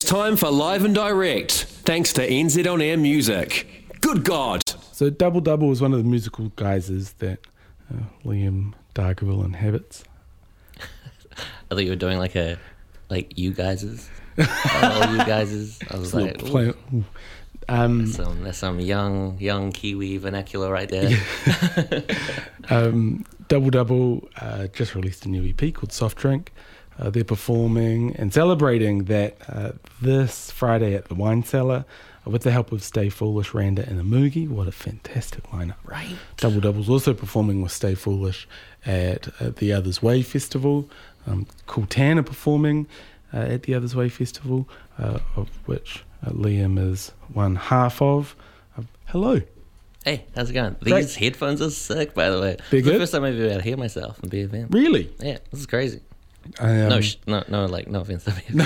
time for Live and Direct, thanks to NZ On Air Music. Good God. So Double Double is one of the musical guises that Liam Dargaville inhabits. I thought you were doing like you guys's. All you guys's. I was like, that's some young Kiwi vernacular right there. Double Double just released a new EP called Soft Drink. They're performing and celebrating that this Friday at the Wine Cellar with the help of Stay Foolish, Randa and Amugi. What a fantastic lineup. Right. Double Double's also performing with Stay Foolish at the Others Way Festival. Cool Tan are performing at the Others Way Festival, of which Liam is one half of. Hello. Hey, how's it going? These headphones are sick, by the way. They're it's the good? first time I've ever able to hear myself and be a fan. Really? Yeah, this is crazy. No offense to me.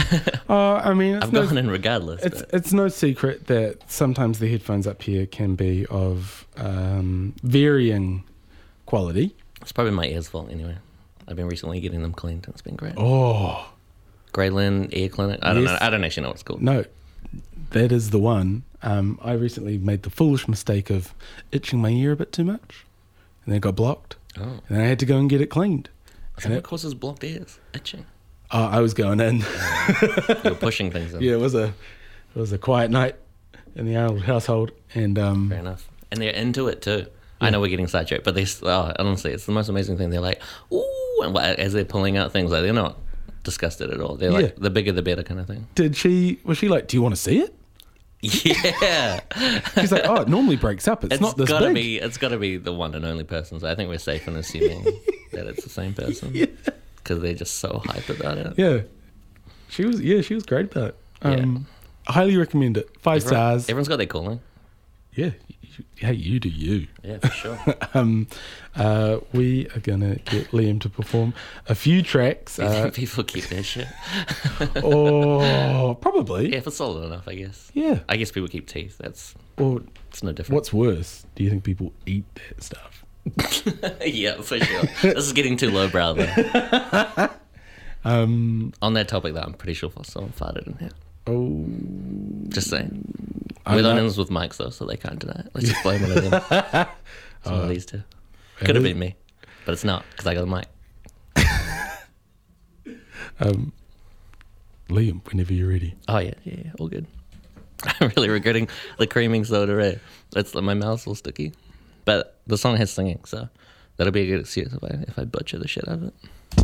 I mean, I've gone in regardless. It's no secret that sometimes the headphones up here can be of varying quality. It's probably my ears' fault anyway. I've been recently getting them cleaned and it's been great. Oh. Greyland Ear Clinic. I don't know. I don't actually know what it's called. No, that is the one. I recently made the foolish mistake of itching my ear a bit too much, and then it got blocked. Oh. And then I had to go and get it cleaned. I think what causes blocked ears? Itching. I was going in. You were pushing things in. Yeah, it was a quiet night in the old household, and fair enough. And they're into it too. Yeah. I know we're getting sidetracked, but honestly, it's the most amazing thing. They're like, ooh, and as they're pulling out things, like they're not disgusted at all. They're like, the bigger the better kind of thing. Was she like, do you want to see it? Yeah. She's like, oh, it normally breaks up. It's not this big. It's got to be the one and only person. So I think we're safe in assuming that it's the same person. Yeah. Because they're just so hype about it. Yeah. She was great about it. I highly recommend it. 5 stars. Everyone's got their calling. Yeah. Hey, you do you. Yeah, for sure. We are going to get Liam to perform a few tracks. You think people keep their shit? Oh, probably. Yeah, if it's solid enough, I guess. Yeah. I guess people keep teeth. It's no different. What's worse? Do you think people eat that stuff? Yeah, for sure. This is getting too lowbrow, though. On that topic, though, I'm pretty sure someone farted in here. Oh. Just saying. We're on ends with mics, though, so they can't deny it. Let's just blame one of them. It's one of these two. Could have been me, but it's not, because I got a mic. Liam, whenever you're ready. Oh, yeah, all good. I'm really regretting the creaming soda, eh? My mouth's all sticky. But the song has singing, so that'll be a good excuse if I butcher the shit out of it.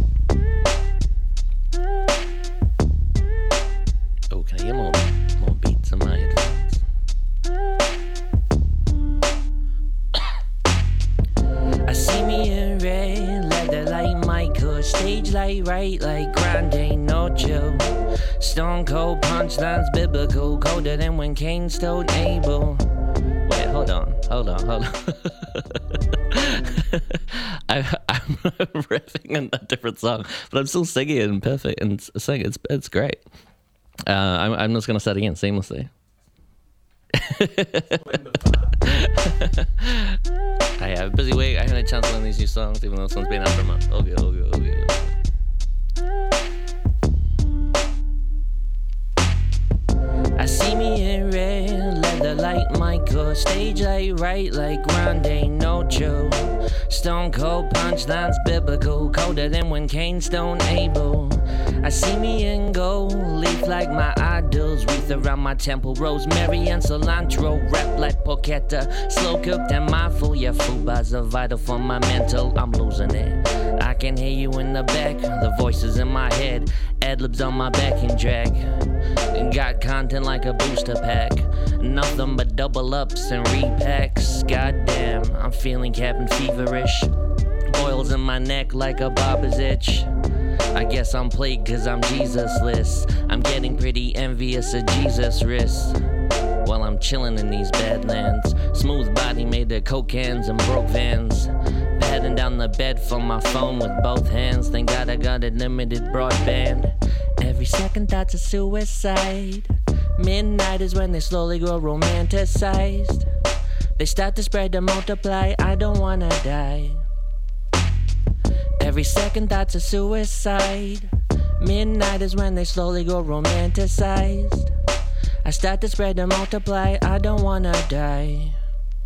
Oh, can I hear more beats in my headphones? I see me in red, leather like Michael, stage light right like Grande Nocho. Stone cold punchlines, biblical, colder than when Cain stoned Abel. Wait, hold on. I'm riffing in a different song, but I'm still singing it and perfect and singing. It's great. I'm just gonna start again seamlessly. I have a busy week. I haven't had a chance to learn these new songs, even though this one's been out for a month. All good. I see me in red, leather like Michael, stage light right like Grande Nocho. Stone cold punchlines, biblical, colder than when Cain stoned Abel. I see me in gold, leaf like my idols, wreath around my temple, rosemary and cilantro, rap like porchetta, slow cooked and mindful, yeah, fubas are vital for my mental, I'm losing it. I can hear you in the back, the voices in my head, ad-libs on my backing track. Got content like a booster pack, nothing but double ups and repacks. Goddamn, I'm feeling cabin feverish, boils in my neck like a barber's itch. I guess I'm plagued cause I'm Jesus-less. I'm getting pretty envious of Jesus' wrists while I'm chilling in these badlands. Smooth body made of coke cans and broke vans. Patting down the bed from my phone with both hands. Thank God I got unlimited broadband. Every second thought's a suicide. Midnight is when they slowly grow romanticized. They start to spread and multiply. I don't wanna die. Every second thought's a suicide. Midnight is when they slowly go romanticized. I start to spread and multiply, I don't wanna die.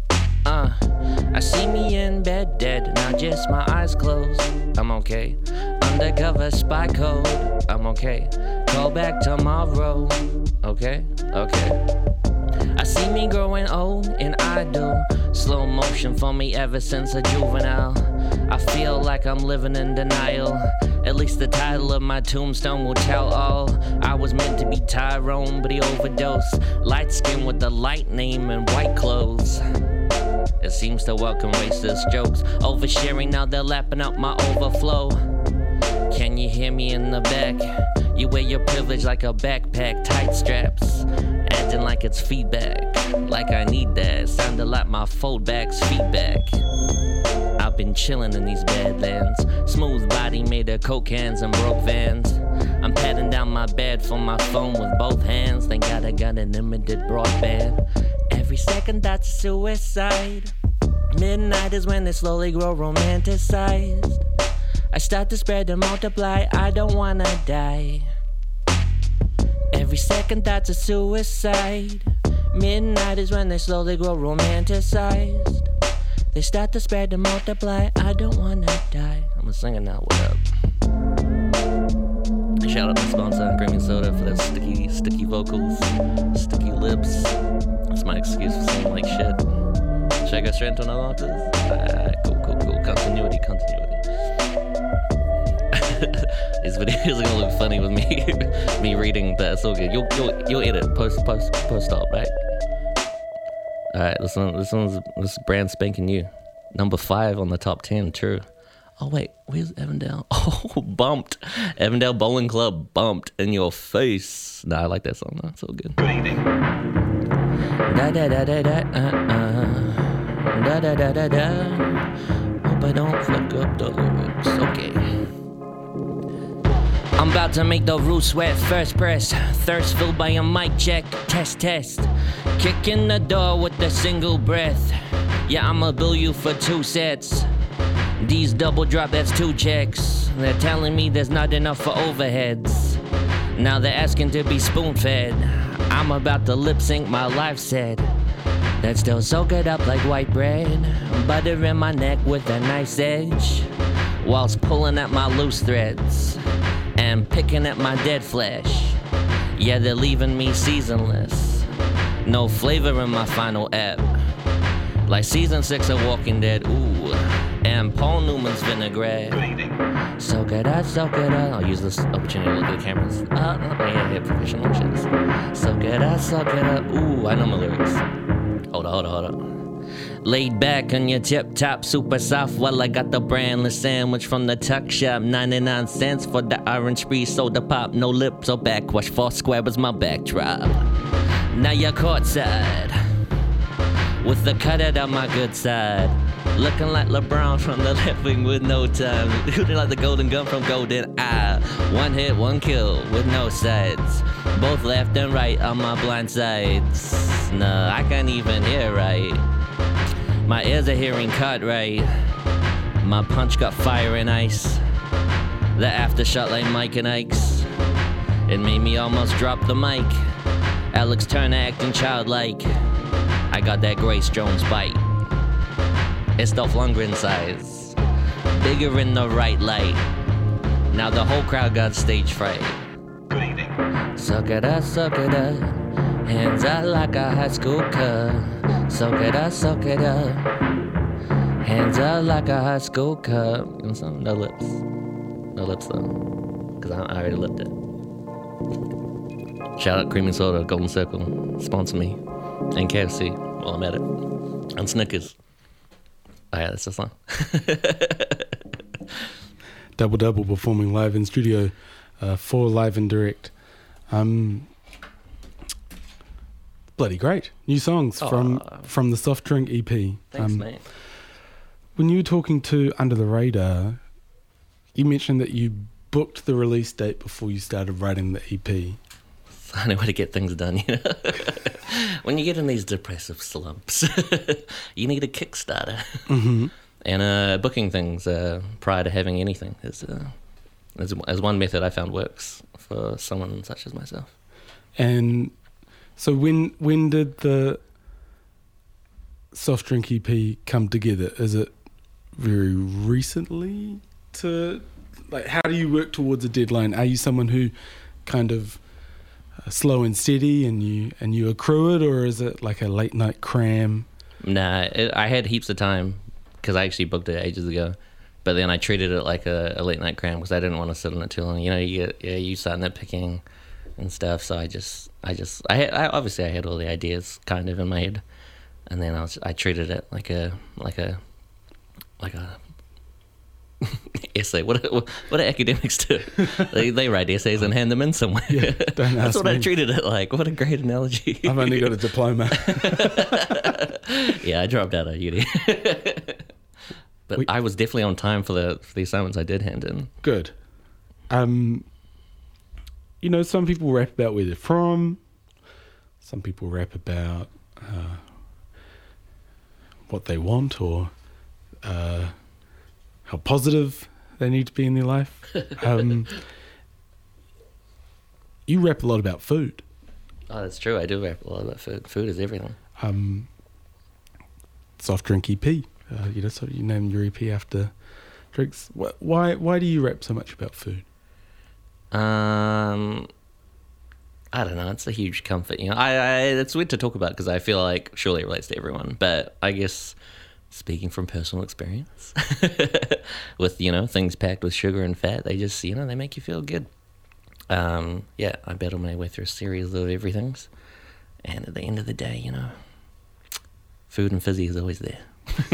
I see me in bed dead, now just my eyes closed. I'm okay. Undercover spy code, I'm okay. Call back tomorrow, okay. I see me growing old and idle. Slow motion for me ever since a juvenile. I feel like I'm living in denial. At least the title of my tombstone will tell all. I was meant to be Tyrone, but he overdosed. Light skin with a light name and white clothes. It seems to welcome racist jokes. Oversharing, now they're lapping up my overflow. Can you hear me in the back? You wear your privilege like a backpack, tight straps, acting like it's feedback, like I need that. Sounded like my foldback's feedback. I've been chilling in these badlands. Smooth body made of coke cans and broke vans. I'm patting down my bed for my phone with both hands. Thank God I got an limited broadband. Every second that's suicide. Midnight is when they slowly grow romanticized. I start to spread and multiply, I don't wanna die. Every second that's a suicide. Midnight is when they slowly grow romanticized. They start to spread and multiply, I don't wanna die. I'm a singer now, what up? Shout out my sponsor, Creamy Soda, for their sticky vocals, sticky lips. That's my excuse for saying like shit. Should I go straight into another artist? Cool. Continuity. These videos are gonna look funny with me reading, but it's all good. You'll edit post op, right? All right, this is brand spanking new. Number 5 on the top 10. True. Oh wait, where's Avondale? Oh, bumped. Avondale Bowling Club bumped in your face. Nah, I like that song though. It's all good. Good evening. Da da da da da da da da da da. Hope I don't fuck up the lyrics. Okay. I'm about to make the roof sweat, first press. Thirst filled by a mic check, test. Kick in the door with a single breath. Yeah, I'ma bill you for 2 sets. These double drop, that's 2 checks. They're telling me there's not enough for overheads. Now they're asking to be spoon-fed. I'm about to lip sync my life set. That's still soak it up like white bread. Butter in my neck with a nice edge, whilst pulling at my loose threads and picking at my dead flesh. Yeah, they're leaving me seasonless. No flavor in my final ep. Like season 6 of Walking Dead, ooh. And Paul Newman's vinaigrette. Good evening. Soak it up. I'll use this opportunity to look at the cameras. Yeah, professional shit. Soak it up. Ooh, I know my lyrics. Hold up. Laid back on your tip top, super soft. While I got the brandless sandwich from the tuck shop. 99 cents for the orange spree soda pop. No lips or backwash. 4 square was my backdrop. Now you're courtside with the cutout on my good side. Looking like LeBron from the left wing with no time. Shooting like the golden gun from Golden Eye. 1 hit, 1 kill with no sides. Both left and right on my blind sides. Nah, I can't even hear right. My ears are hearing cut right. My punch got fire and ice. The aftershock like Mike and Ike's. It made me almost drop the mic. Alex Turner acting childlike. I got that Grace Jones bite. It's Dolph Lundgren size. Bigger in the right light. Now the whole crowd got stage fright. Good evening. Suck it up. Hands out like a high school cut. Suck it up. Hands out like a high school cut. No lips. No lips though. Cause I already lipped it. Shout out Creamy Soda, Golden Circle. Sponsor me. And KFC while I'm at it. And Snickers. Oh yeah, that's the song. Double performing live in studio, 4 live and direct. Bloody great. New songs from the Soft Drink EP. Thanks, mate. When you were talking to Under the Radar, you mentioned that you booked the release date before you started writing the EP. Funny way to get things done, you know? When you get in these depressive slumps, you need a Kickstarter. Mm-hmm. And booking things prior to having anything is as one method I found works for someone such as myself. And so when did the Soft Drink EP come together? Is it very recently how do you work towards a deadline? Are you someone who kind of slow and steady and you accrue it, or is it like a late night cram? Nah, I had heaps of time because I actually booked it ages ago, but then I treated it like a late night cram because I didn't want to sit on it too long. You start nitpicking and stuff. So I had all the ideas kind of in my head, and then I treated it like a essay. What do academics do? They write essays and hand them in somewhere. Yeah, don't That's ask what me. I treated it like. What a great analogy. I've only got a diploma. Yeah, I dropped out of uni. But I was definitely on time for the assignments I did hand in. Good. Some people rap about where they're from. Some people rap about what they want or how positive they need to be in their life. You rap a lot about food. Oh, that's true. I do rap a lot about food. Food is everything. Soft Drink EP. So you named your EP after drinks. Why do you rap so much about food? I don't know. It's a huge comfort. It's weird to talk about because I feel like surely it relates to everyone. But I guess speaking from personal experience, with things packed with sugar and fat, they just they make you feel good. I battle my way through a series of everythings, and at the end of the day, food and fizzy is always there.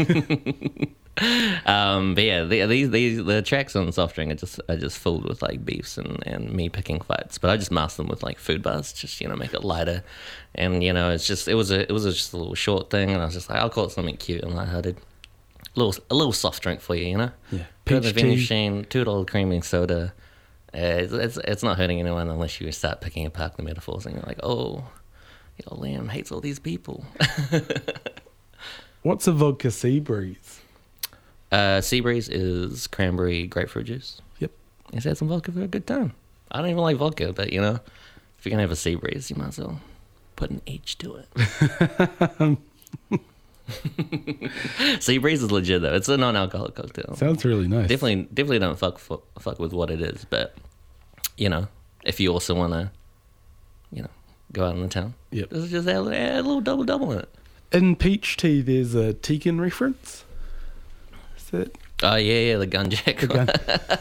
But yeah, the tracks on Soft Drink are just filled with like beefs and me picking fights. But I just mask them with like food bars, just make it lighter. And it was just a little short thing, and I was just like, I'll call it something cute and lighthearted. A little soft drink for you, Yeah. Put the Peach vending tea. machine, $2 creaming soda. It's not hurting anyone unless you start picking apart the metaphors and you're like, oh, Liam hates all these people. What's a vodka sea breeze? Sea breeze is cranberry grapefruit juice. Yep. Just add some vodka for a good time. I don't even like vodka, but if you're gonna have a sea breeze, you might as well put an H to it. Sea breeze is legit though. It's a non-alcoholic cocktail. Sounds really nice. Definitely don't fuck with what it is, but if you also wanna, go out in the town, Yep. just add a little double in it. In peach tea, there's a Tegan reference. Is that Oh yeah, the Gunjack. the gun?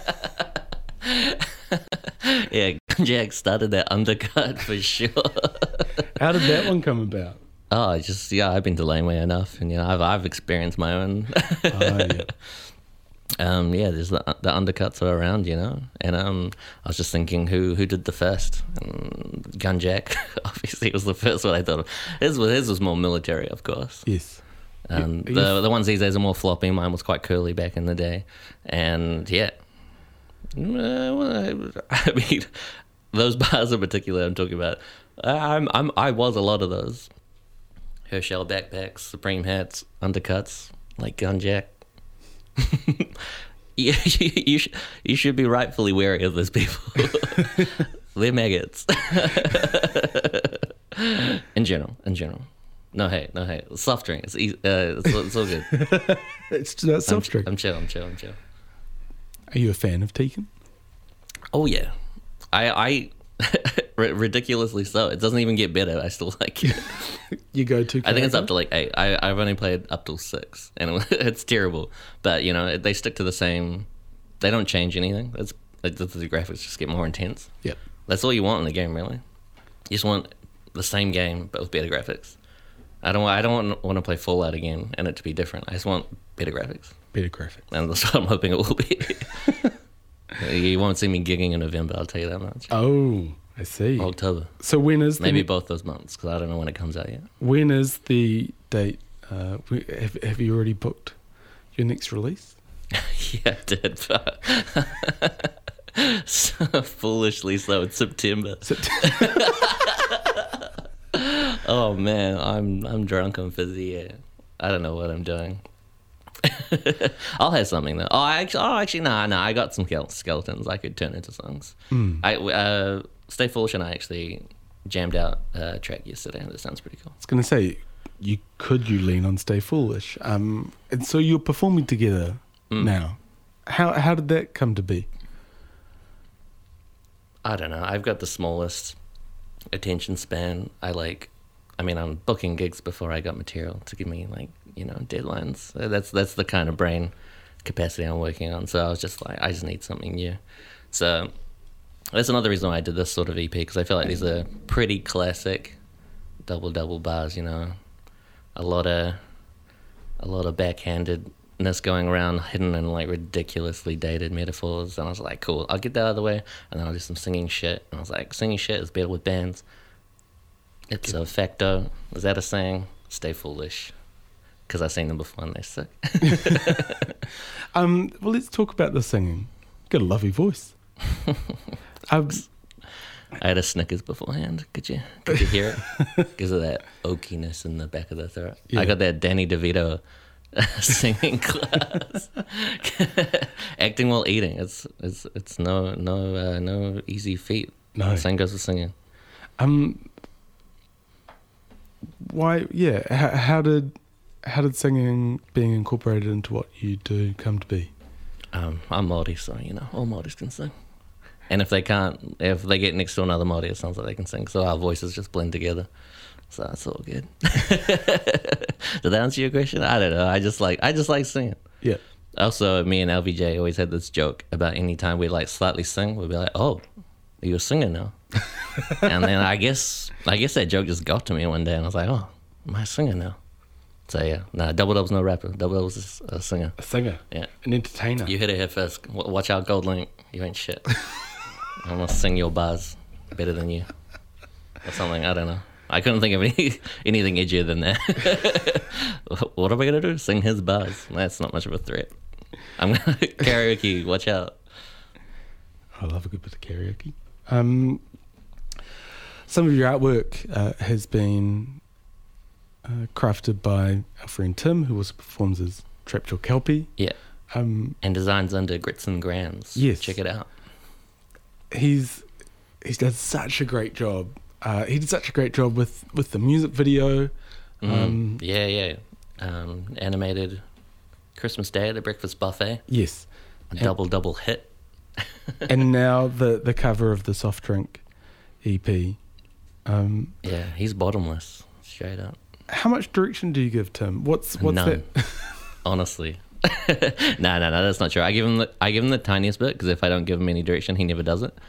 Yeah, Gunjack started that undercut for sure. How did that one come about? Oh, I've been to Laneway enough, and I've experienced my own. Yeah. There's the undercuts are around, and I was just thinking who did the first. And Gunjack, obviously, was the first one I thought of. His was more military, of course. Yes. The ones these days are more floppy. Mine was quite curly back in the day, and yeah. I mean, those bars in particular I'm talking about. I was a lot of those. Herschel backpacks, Supreme hats, undercuts, like Gunjack. Yeah, you should be rightfully wary of those people. They're maggots. In general. No hate. Soft drink. It's easy, it's all good. It's not soft drink. I'm chill. Are you a fan of Tegan? Oh yeah, I ridiculously so. It doesn't even get better. I still like it. You go to? I think it's up to like 8. I've only played up till 6, and it's terrible. But they stick to the same. They don't change anything. The graphics just get more intense. Yep. That's all you want in the game, really. You just want the same game but with better graphics. I don't want to play Fallout again and it to be different. I just want better graphics. Better graphics. And that's what I'm hoping it will be. You won't see me gigging in November, I'll tell you that much. Oh, I see. October. So when is Maybe both those months, because I don't know when it comes out yet. When is the date? Have you already booked your next release? Yeah, I did. But so foolishly so. It's September. Oh man, I'm drunk on fizzy. Yeah. I don't know what I'm doing. I'll have something though. Actually, no. I got some skeletons I could turn into songs. Stay Foolish and I actually jammed out a track yesterday. That sounds pretty cool. I was going to say, you lean on Stay Foolish, and so you're performing together now. How did that come to be? I don't know. I've got the smallest attention span. I'm booking gigs before I got material to give me deadlines. That's the kind of brain capacity I'm working on. So I was just like, I just need something new. So that's another reason why I did this sort of EP, because I feel like these are pretty classic double bars. A lot of backhandedness going around, hidden in like ridiculously dated metaphors. And I was like, cool, I'll get that out of the way, and then I'll do some singing shit. And I was like, singing shit is better with bands. It's a facto. Is that a saying? Stay Foolish. Because I've seen them before and they're sick. Well, let's talk about the singing. Got a lovely voice. I had a Snickers beforehand. Could you hear it? Because of that oakiness in the back of the throat. Yeah. I got that Danny DeVito singing class. Acting while eating. It's no easy feat. No. Same goes with singing. Why? Yeah. How did singing being incorporated into what you do come to be? I'm Māori, so all Māoris can sing. And if they get next to another Māori, it sounds like they can sing. So our voices just blend together. So that's all good. Did that answer your question? I don't know. I just like singing. Yeah. Also, me and LVJ always had this joke about any time we like slightly sing, we'd be like, "Oh, you're a singer now." And then I guess that joke just got to me one day, and I was like, "Oh, am I a singer now?" So yeah, Double Double's no rapper. Double Double's is a singer. A singer. Yeah. An entertainer. You hit it here first. Watch out, Gold Link. You ain't shit. I'm gonna sing your bars better than you, or something. I don't know. I couldn't think of anything edgier than that. What am I gonna do? Sing his bars? That's not much of a threat. I'm gonna karaoke. Watch out. I love a good bit of karaoke. Some of your artwork has been crafted by our friend Tim, who also performs as Trapjaw Kelpie. Yeah. And designs under Grits and Grams. Yes. Check it out. He's done such a great job. He did such a great job with the music video. Yeah. Animated Christmas Day at the Breakfast Buffet. Yes. A double hit. And now the cover of the Soft Drink EP. Yeah, he's bottomless, straight up. How much direction do you give Tim? What's None. that? Honestly. No, that's not true. I give him the tiniest bit, because if I don't give him any direction, he never does it.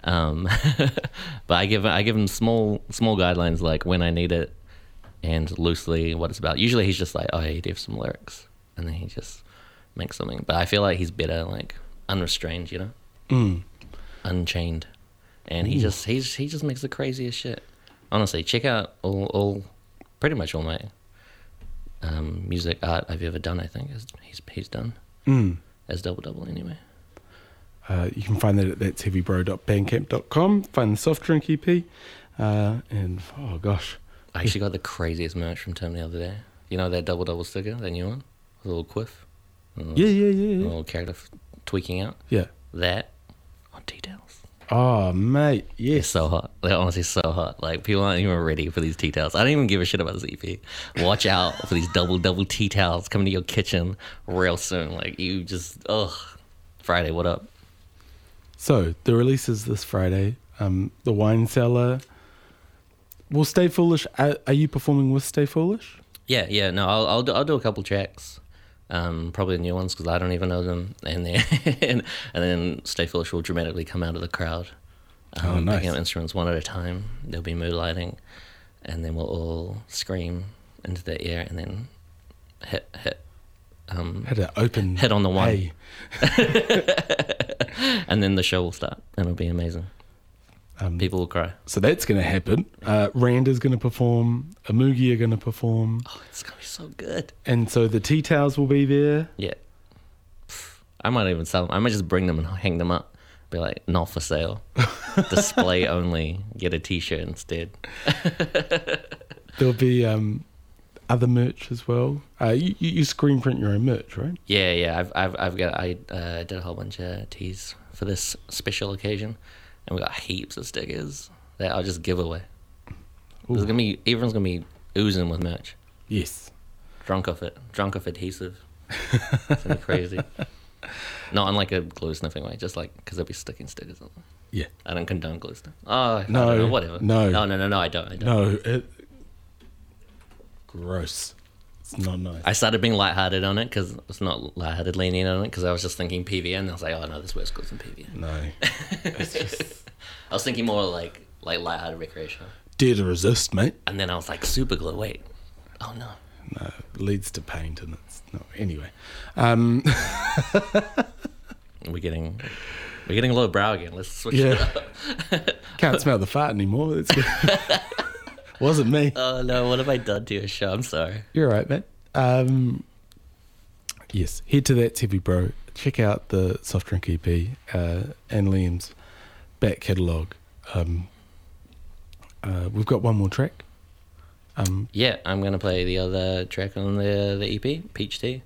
But I give him small guidelines, like when I need it, and loosely what it's about. Usually he's just like, oh, hey, do you have some lyrics? And then he just makes something. But I feel like he's better, like unrestrained, unchained, and he just makes the craziest shit. Honestly, check out pretty much all my music art I've ever done. I think he's done as Double Double anyway. You can find that at that'sheavybro.bandcamp.com. Find the Soft Drink EP. And, oh gosh. I actually got the craziest merch from Tim the other day. You know that Double Double sticker, that new one? A little quiff? Yeah. A little character tweaking out? Yeah. That on T-Tails. Oh, mate, yes. It's so hot. They're honestly so hot. Like, people aren't even ready for these tea towels. I don't even give a shit about this EP. Watch out for these double tea towels coming to your kitchen real soon. Like, you just, Friday, what up? So, the release is this Friday. The Wine Cellar. Will Stay Foolish, are you performing with Stay Foolish? Yeah, no, I'll do a couple tracks. Probably the new ones, because I don't even know them, and then Stay Foolish will dramatically come out of the crowd, nice. picking up instruments one at a time. There'll be mood lighting, and then we'll all scream into the air, and then hit Had an open hit on the one, hey. And then the show will start, and it'll be amazing. People will cry. So that's going to happen. Randa's going to perform. Amugi are going to perform. Oh, it's going to be so good. And so the tea towels will be there. Yeah. I might even sell them. I might just bring them and hang them up. Be like, not for sale. Display only. Get a t-shirt instead. There'll be other merch as well. You screen print your own merch, right? Yeah. I did a whole bunch of tees for this special occasion, and we got heaps of stickers that I'll just give away. Everyone's gonna be oozing with merch. Yes. Drunk off adhesive. It's gonna be crazy. Not in like a glue sniffing way, just like because I'll be sticking stickers on them. Yeah. I don't condone glue stuff. Oh, No. I don't know, whatever. No. No, I don't. No. Gross. It's not nice. I started being lighthearted on it because it's not lighthearted leaning on it because I was just thinking PVN and I was like, oh no, this works good in PVN. No. It's just I was thinking more like lighthearted recreational. dare to resist, mate. And then I was like, super glue, wait. Oh no. No, it leads to paint, and it's no. Anyway, We're getting a little brow again. Let's switch it yeah, up. can't smell the fart anymore. It's good. Wasn't me. Oh no, what have I done to your show? I'm sorry. You're right, mate. Yes, head to That's Heavy Bro. Check out the soft drink EP and Liam's back catalogue. We've got one more track. Yeah, I'm gonna play the other track on the EP, Peach Tea.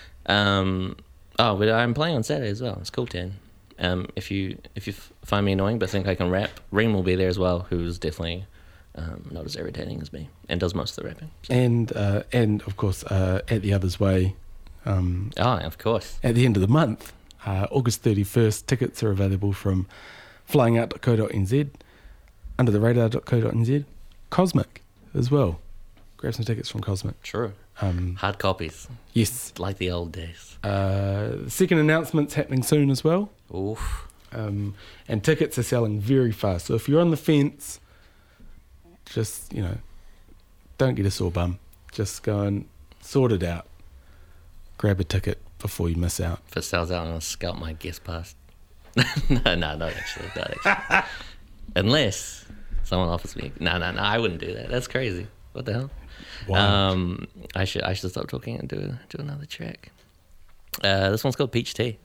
But I'm playing on Saturday as well. It's Cool 10. If you find me annoying but think I can rap, Reem will be there as well, who's definitely not as irritating as me and does most of the rapping. So. And of course, At the Other's Way. Of course. At the end of the month, August 31st, tickets are available from flyingout.co.nz, undertheradar.co.nz, Cosmic as well. Grab some tickets from Cosmic. True. Hard copies. Yes. Like the old days. The second announcement's happening soon as well. Oof. And tickets are selling very fast. So if you're on the fence, just, don't get a sore bum. Just go and sort it out. Grab a ticket before you miss out. If it sells out, I'm going to scalp my guest pass. No, not actually. Unless someone offers me. No, I wouldn't do that. That's crazy. What the hell? Wow. I should stop talking and do another track. This one's called Peach Tea.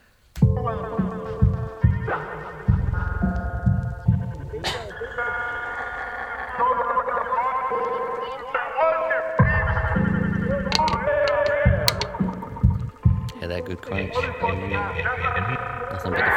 Hear that good crunch? Nothing but the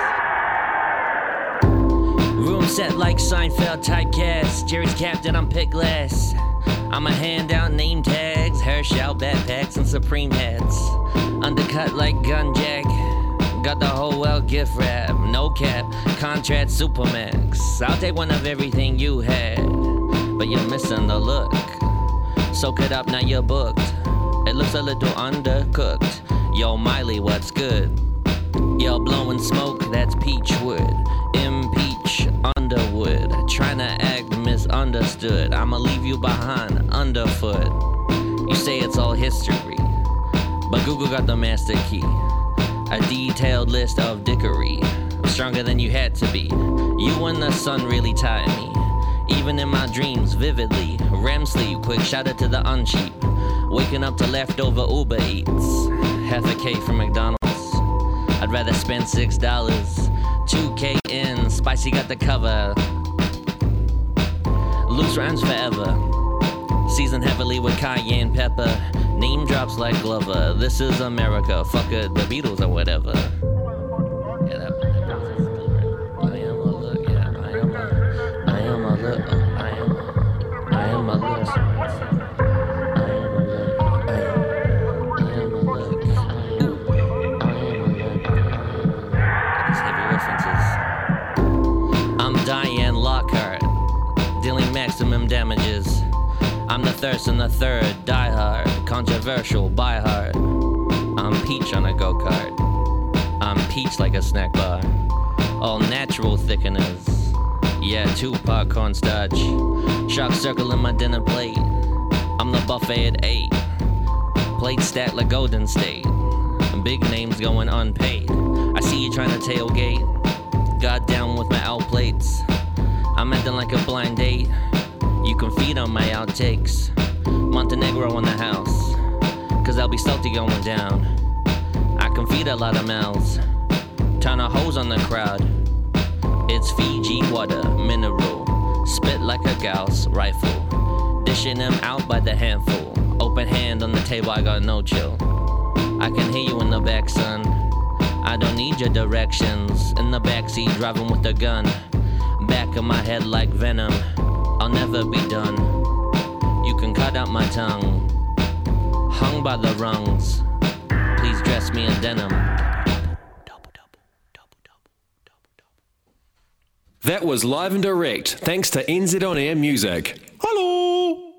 finest. Room set like Seinfeld typecast. Jerry's captain, I'm pick glass. I'ma hand out name tags, Herschel backpacks and Supreme hats. Undercut like Gunjack. Got the whole world gift wrap. No cap, contract Supermax. I'll take one of everything you had, but you're missing the look. Soak it up, now you're booked. It looks a little undercooked. Yo, Miley, what's good? Yo, blowing smoke, that's peach wood. Impeach Underwood. Trying to act misunderstood. I'ma leave you behind underfoot. You say it's all history, but Google got the master key. A detailed list of dickery. Stronger than you had to be. You and the sun really tired me. Even in my dreams, vividly. REM sleep, quick shout out to the uncheap. Waking up to leftover Uber Eats. Half a K from McDonald's. I'd rather spend $6. 2K in, spicy got the cover. Loose rhymes forever. Seasoned heavily with cayenne pepper. Name drops like Glover. This is America. Fuck it, the Beatles or whatever. Yeah, that process is cool, right? I am a look, yeah, I am a look, I am a look. Diane Lockhart, dealing maximum damages. I'm the thirst and the third, die hard, controversial, by heart. I'm Peach on a go-kart. I'm Peach like a snack bar. All natural thickeners. Yeah, 2-part cornstarch. Shark circle in my dinner plate. I'm the buffet at 8. Plate stacked like Golden State. Big names going unpaid. I see you trying to tailgate. Got down with my outplates. I'm acting like a blind date. You can feed on my outtakes. Montenegro in the house, cause I'll be salty going down. I can feed a lot of mouths. Turn a hose on the crowd. It's Fiji water, mineral. Spit like a Gauss rifle. dishing them out by the handful. Open hand on the table, I got no chill. I can hear you in the back, son. I don't need your directions. In the backseat, driving with a gun. Back of my head like venom. I'll never be done. You can cut out my tongue. Hung by the rungs. Please dress me in denim. That was live and direct, thanks to NZ On Air Music. Hello!